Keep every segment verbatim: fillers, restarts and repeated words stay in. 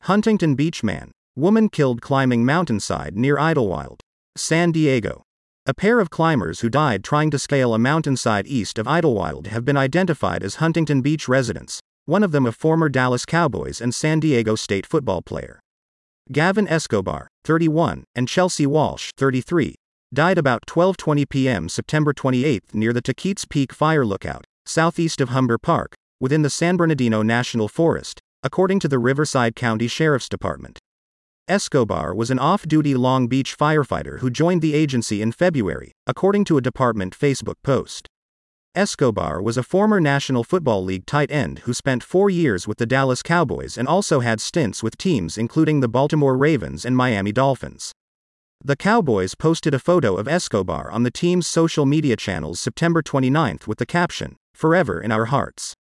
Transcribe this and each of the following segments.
Huntington Beach man. Woman killed climbing mountainside near Idlewild, San Diego. A pair of climbers who died trying to scale a mountainside east of Idlewild have been identified as Huntington Beach residents, one of them a former Dallas Cowboys and San Diego State football player. Gavin Escobar, thirty-one, and Chelsea Walsh, thirty-three, died about twelve twenty p m September twenty-eighth near the Taquitos Peak Fire Lookout, southeast of Humber Park, within the San Bernardino National Forest, according to the Riverside County Sheriff's Department. Escobar was an off-duty Long Beach firefighter who joined the agency in February, according to a department Facebook post. Escobar was a former National Football League tight end who spent four years with the Dallas Cowboys and also had stints with teams including the Baltimore Ravens and Miami Dolphins. The Cowboys posted a photo of Escobar on the team's social media channels September twenty-ninth with the caption, "Forever in our hearts."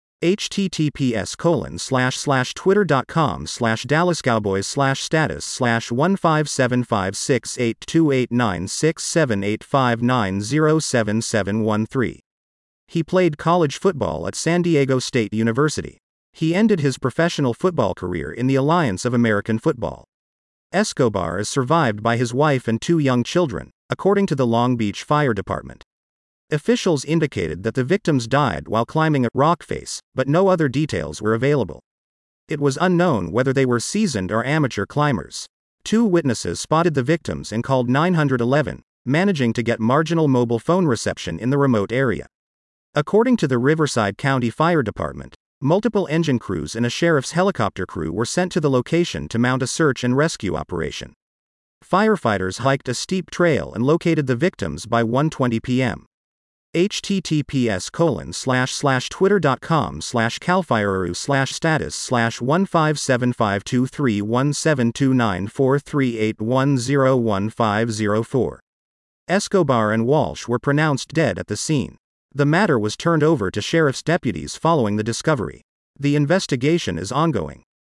https colon slash slash twitter.com slash Dallas Cowboys slash status slash one five seven five six eight two eight nine six seven eight five nine zero seven seven one three. He played college football at San Diego State University. He ended his professional football career in the Alliance of American Football. Escobar is survived by his wife and two young children, according to the Long Beach Fire Department. Officials indicated that the victims died while climbing a rock face, but no other details were available. It was unknown whether they were seasoned or amateur climbers. Two witnesses spotted the victims and called nine one one, managing to get marginal mobile phone reception in the remote area. According to the Riverside County Fire Department, multiple engine crews and a sheriff's helicopter crew were sent to the location to mount a search and rescue operation. Firefighters hiked a steep trail and located the victims by one twenty p m https colon slash slash twitter.com slash calfireru slash status slash one five seven five two three one seven two nine four three eight one zero one five zero four. Escobar and Walsh were pronounced dead at the scene. The matter was turned over to sheriff's deputies following the discovery. The investigation is ongoing.